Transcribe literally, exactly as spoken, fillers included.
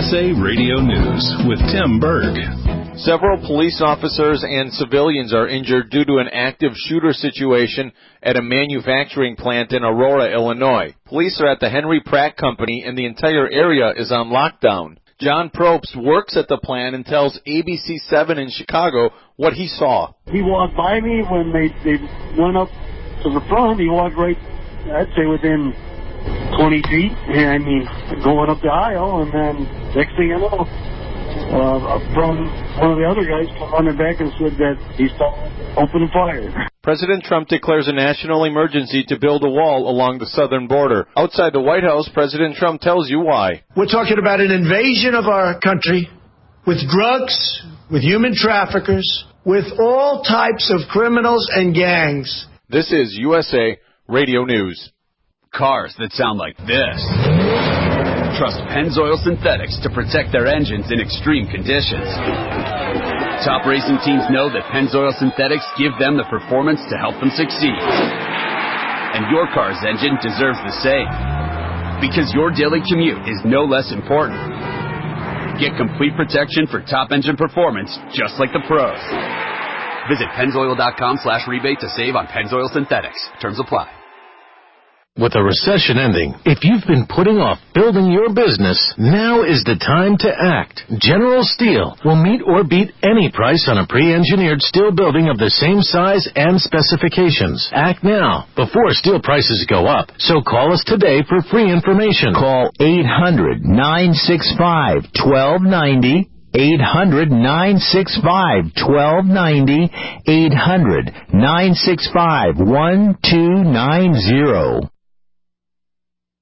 S A Radio News with Tim Berg. Several police officers and civilians are injured due to an active shooter situation at a manufacturing plant in Aurora, Illinois. Police are at the Henry Pratt Company, and the entire area is on lockdown. John Probst works at the plant and tells A B C seven in Chicago what he saw. He walked by me when they, they went up to the front. He walked right, I'd say, within twenty feet, and I mean, going up the aisle, and then next thing I know, uh, from one of the other guys come running back and said that he saw open fire. President Trump declares a national emergency to build a wall along the southern border. Outside the White House, President Trump tells you why. We're talking about an invasion of our country with drugs, with human traffickers, with all types of criminals and gangs. This is U S A Radio News. Cars that sound like this. Trust Pennzoil Synthetics to protect their engines in extreme conditions. Top racing teams know that Pennzoil Synthetics give them the performance to help them succeed. And your car's engine deserves the same. Because your daily commute is no less important. Get complete protection for top engine performance just like the pros. Visit Pennzoil.com slash rebate to save on Pennzoil Synthetics. Terms apply. With a recession ending, if you've been putting off building your business, now is the time to act. General Steel will meet or beat any price on a pre-engineered steel building of the same size and specifications. Act now, before steel prices go up. So call us today for free information. Call eight hundred, nine six five, one two nine zero. eight hundred, nine six five, one two nine zero. eight hundred, nine six five, one two nine zero.